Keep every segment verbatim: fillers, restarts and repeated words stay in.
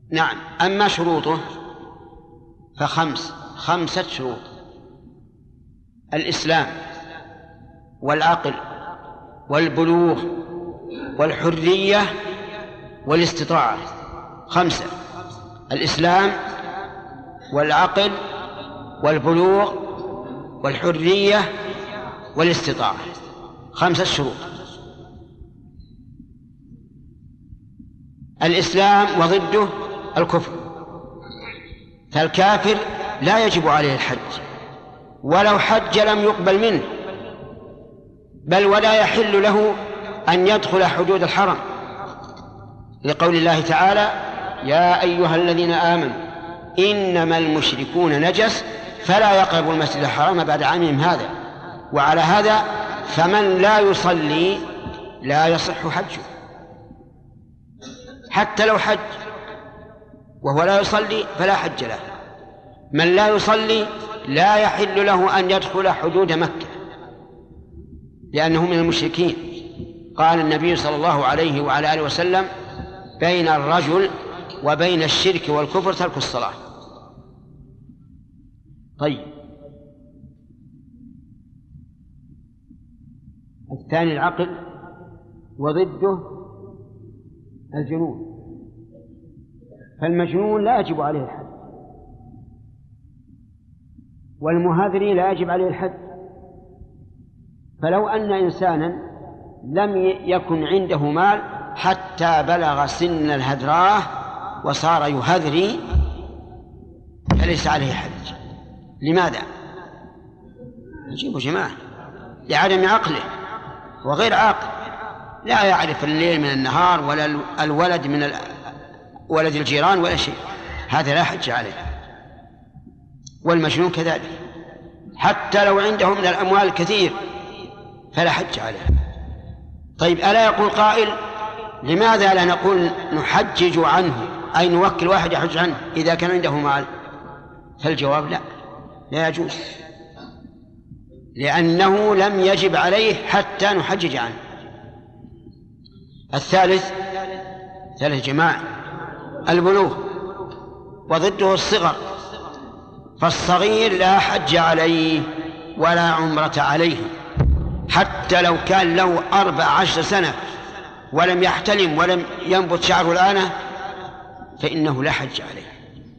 نعم. أما شروطه فخمس خمسة شروط: الإسلام والعقل والبلوغ والحرية والاستطاعة. خمسة: الإسلام والعقل والبلوغ والحرية والاستطاعة، خمسة شروط. الإسلام وضده الكفر، فالكافر لا يجب عليه الحج، ولو حج لم يقبل منه، بل ولا يحل له أن يدخل حدود الحرم، لقول الله تعالى: يا أيها الذين آمنوا إنما المشركون نجس فلا يقربوا المسجد الحرام بعد عامهم هذا. وعلى هذا فمن لا يصلي لا يصح حجه، حتى لو حج وهو لا يصلي فلا حج له. من لا يصلي لا يحل له أن يدخل حدود مكة لأنه من المشركين. قال النبي صلى الله عليه وعلى آله وسلم: بين الرجل وبين الشرك والكفر ترك الصلاة. طيب، الثاني العقل وضده الجنون، فالمجنون لا يجب عليه الحد، والمهذري لا يجب عليه الحد. فلو أن إنسانا لم يكن عنده مال حتى بلغ سن الهدراه وصار يهذري فليس عليه حج. لماذا؟ نجيبوا جماعة: لعدم عقله، وغير عاقل لا يعرف الليل من النهار ولا الولد من ولد الجيران ولا شيء، هذا لا حج عليه. والمجنون كذلك، حتى لو عنده من الأموال كثير فلا حج عليه. طيب، ألا يقول قائل: لماذا لا نقول نحجج عنه، أي نوكل واحد يحج عنه إذا كان عنده مال؟ فالجواب: لا، لا يجوز، لأنه لم يجب عليه حتى نحجج عنه. الثالث ثالث جماعة البلوغ وضده الصغر، فالصغير لا حج عليه ولا عمرة عليه، حتى لو كان له أربع عشر سنة ولم يحتلم ولم ينبت شعره الآن فإنه لا حج عليه.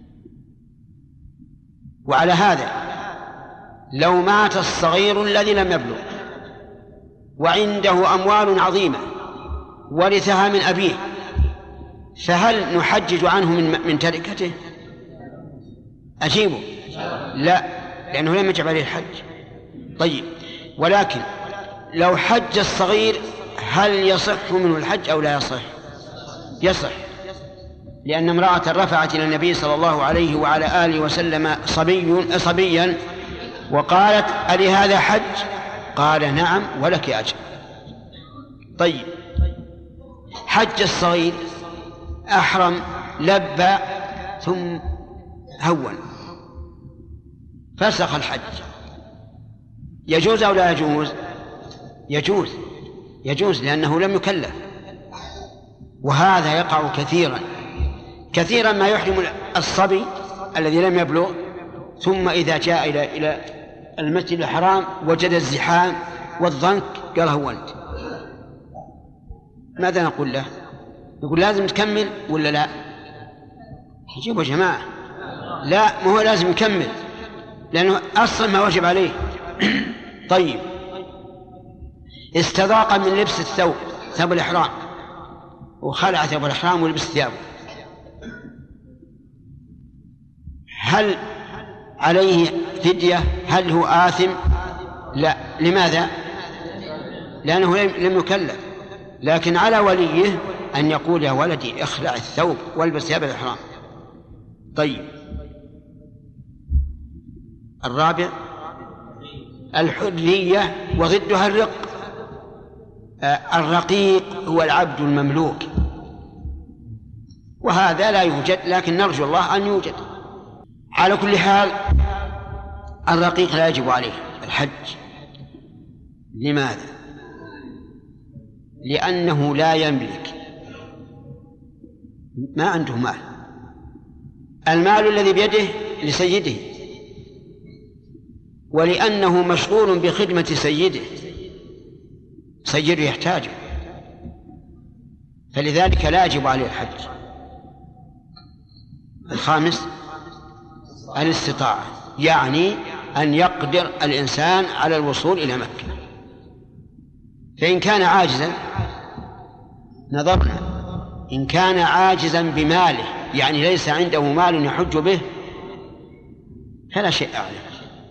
وعلى هذا لو مات الصغير الذي لم يبلغ وعنده أموال عظيمة ورثها من أبيه، فهل نحجج عنه من من تركته؟ أجيبه: لا، لأنه لم يجب عليه الحج. طيب، ولكن لو حج الصغير هل يصح منه الحج أو لا يصح؟ يصح، لأن امرأة رفعت إلى النبي صلى الله عليه وعلى آله وسلم صبي صبيا وقالت: ألي هذا حج؟ قال: نعم ولك أجر. طيب، حج الصغير، أحرم، لبى، ثم هون، فسخ الحج، يجوز أو لا يجوز؟ يجوز، يجوز لأنه لم يكلف. وهذا يقع كثيرا كثيرا ما يحرم الصبي الذي لم يبلغ، ثم إذا جاء إلى إلى المسجد الحرام وجد الزحام والضنك قال: هونت. ماذا نقول له؟ نقول: لازم تكمل ولا لا؟ جيبوا جماعة: لا، ما هو لازم يكمل لأنه أصلا ما وجب عليه. طيب، استذاق من لبس الثوب، ثوب الإحرام، وخلع ثوب الإحرام ولبس ثيابه، هل عليه فدية؟ هل هو آثم؟ لا. لماذا؟ لأنه لم يكلف. لكن على وليه أن يقول: يا ولدي اخلع الثوب والبس ثياب الإحرام. طيب، الرابع الحرية وضدها الرق. الرقيق هو العبد المملوك، وهذا لا يوجد، لكن نرجو الله أن يوجد. على كل حال الرقيق لا يجب عليه الحج. لماذا؟ لأنه لا يملك، ما عنده مال، المال الذي بيده لسيده، ولأنه مشغول بخدمة سيده، سيده يحتاجه، فلذلك لا يجب عليه الحج. الخامس الاستطاعة، يعني أن يقدر الإنسان على الوصول إلى مكة. فإن كان عاجزا نظرنا، إن كان عاجزا بماله يعني ليس عنده مال يحج به فلا شيء عليه،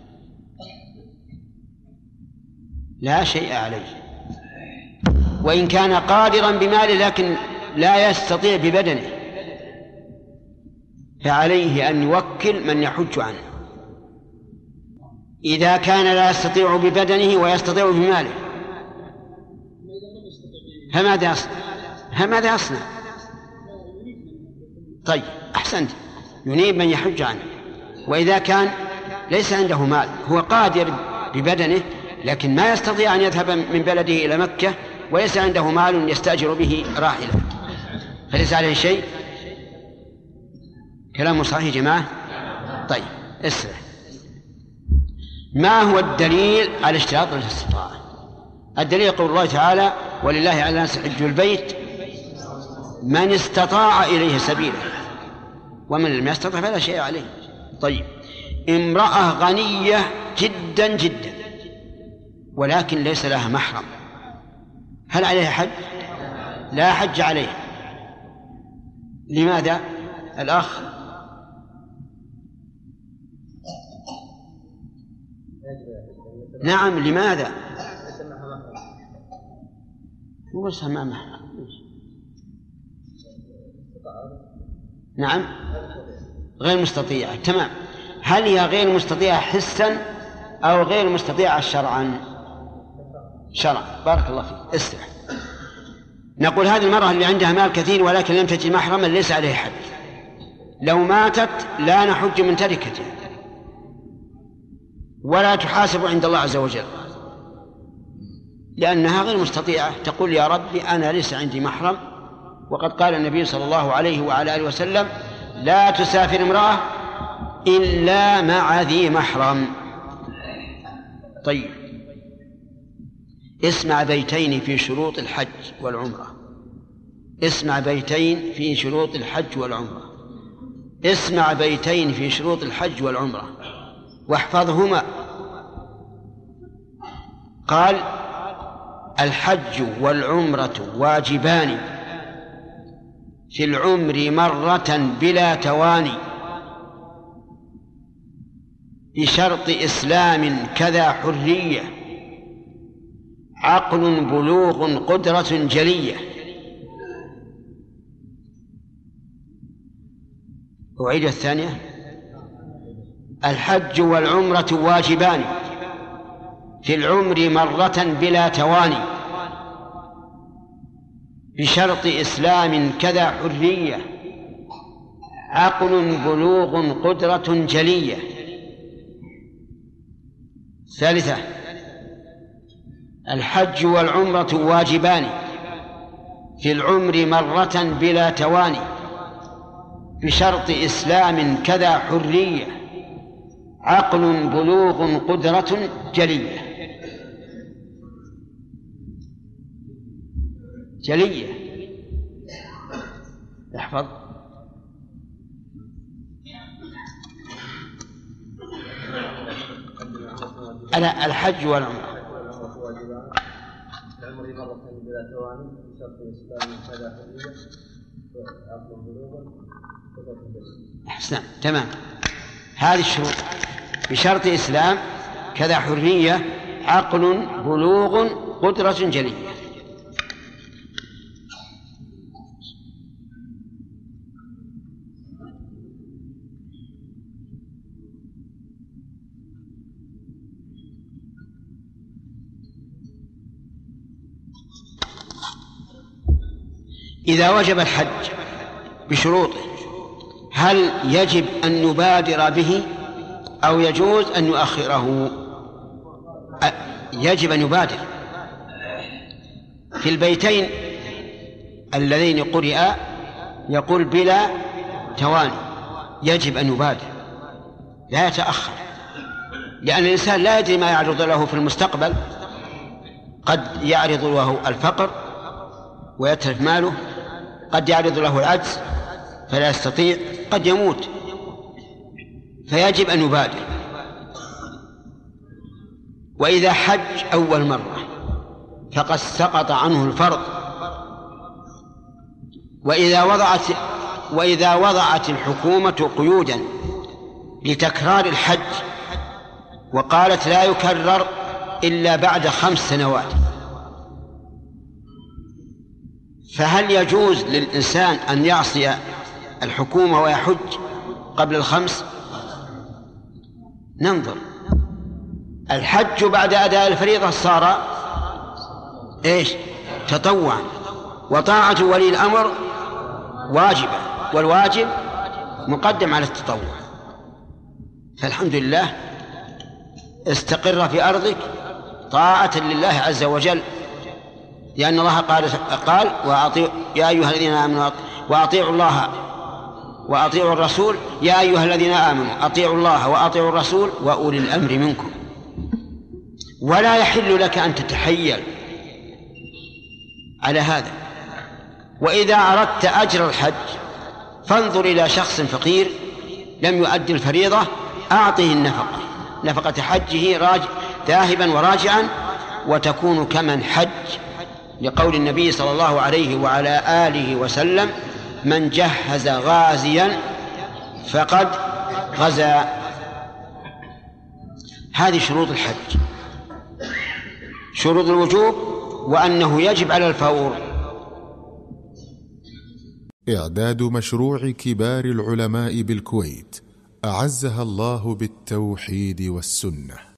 لا شيء عليه. وإن كان قادرا بماله لكن لا يستطيع ببدنه فعليه أن يوكل من يحج عنه. إذا كان لا يستطيع ببدنه ويستطيع بماله فماذا يصنع؟ فماذا يصنع؟ طيب أحسنت، ينيب من يحج عنه. وإذا كان ليس عنده مال، هو قادر ببدنه لكن ما يستطيع أن يذهب من بلده إلى مكة، وليس عنده مال يستأجر به راحلة، فليس عليه شيء. كلام صحيح جماعة؟ طيب اسمع، ما هو الدليل على اشتراط الاستطاعة؟ الدليل قول الله تعالى: ولله على الناس حج البيت من استطاع إليه سبيلا ومن لم يستطع فلا شيء عليه. طيب، امرأة غنية جدا جدا ولكن ليس لها محرم، هل عليها حج؟ لا حج عليها. لماذا؟ الأخ نعم، لماذا؟ مو بس ما محرم. نعم، غير مستطيعة. تمام. هل هي غير مستطيعة حسا أو غير مستطيعة شرعا؟ شرعا. بارك الله فيك. استمع، نقول هذه المرأة اللي عندها مال كثير ولكن لم تجد محرما ليس عليه حج، لو ماتت لا نحج من تركته ولا تحاسب عند الله عز وجل، لأنها غير مستطيعة. تقول: يا ربي أنا ليس عندي محرم، وقد قال النبي صلى الله عليه وعلى آله وسلم: لا تسافر امرأة إلا مع ذي محرم. طيب، اسمع بيتين في شروط الحج والعمرة، اسمع بيتين في شروط الحج والعمرة، اسمع بيتين في شروط الحج والعمرة واحفظهما. قال: الحج والعمرة واجبان في العمر مرة بلا تواني بشرط إسلام كذا حرية عقل بلوغ قدرة جلية. أعيد الثانية: الحج والعمرة واجبان في العمر مرة بلا تواني بشرط إسلام كذا حرية عقل بلوغ قدرة جلية. ثالثة: الحج والعمرة واجبان في العمر مرة بلا تواني بشرط إسلام كذا حرية عقل بلوغ قدرة جلية. جلية، احفظ. أنا الحج والعمرة العمر مرة بلا تواني بشرط إسلام كذا حرية عقل بلوغ قدرة جلية. أحسن، تمام. هذه الشروط: بشرط إسلام كذا حرية عقل بلوغ قدرة جلية. إذا وجب الحج بشروطه هل يجب أن نبادر به أو يجوز أن نؤخره؟ يجب أن يبادر. في البيتين اللذين قرئا يقول بلا تواني، يجب أن يبادر لا يتأخر، لأن الإنسان لا يدري ما يعرض له في المستقبل، قد يعرض له الفقر ويترك ماله، قد يعرض له العجز فلا يستطيع، قد يموت، فيجب أن يبادر. وإذا حج أول مرة فقد سقط عنه الفرض. وإذا وضعت وإذا وضعت الحكومة قيودا لتكرار الحج وقالت لا يكرر إلا بعد خمس سنوات، فهل يجوز للإنسان أن يعصي الحكومة ويحج قبل الخمس؟ ننظر. الحج بعد أداء الفريضة صار إيش؟ تطوعا، وطاعة ولي الأمر واجبة، والواجب مقدم على التطوع. فالحمد لله استقر في أرضك طاعة لله عز وجل، لأن الله قال قال وأطيع يا أيها الذين آمنوا وأطيعوا الله وأطيعوا الرسول يا أيها الذين آمنوا أطيعوا الله وأطيعوا الرسول وأولي الأمر منكم. ولا يحل لك أن تتحيل على هذا. وإذا أردت أجر الحج فانظر إلى شخص فقير لم يؤدي الفريضة، أعطه النفقة، نفقة حجه راج... ذاهبا وراجعا، وتكون كمن حج، لقول النبي صلى الله عليه وعلى آله وسلم: من جهز غازيا فقد غزا. هذه شروط الحج، شروط الوجوب، وأنه يجب على الفور. إعداد مشروع كبار العلماء بالكويت أعزها الله بالتوحيد والسنة.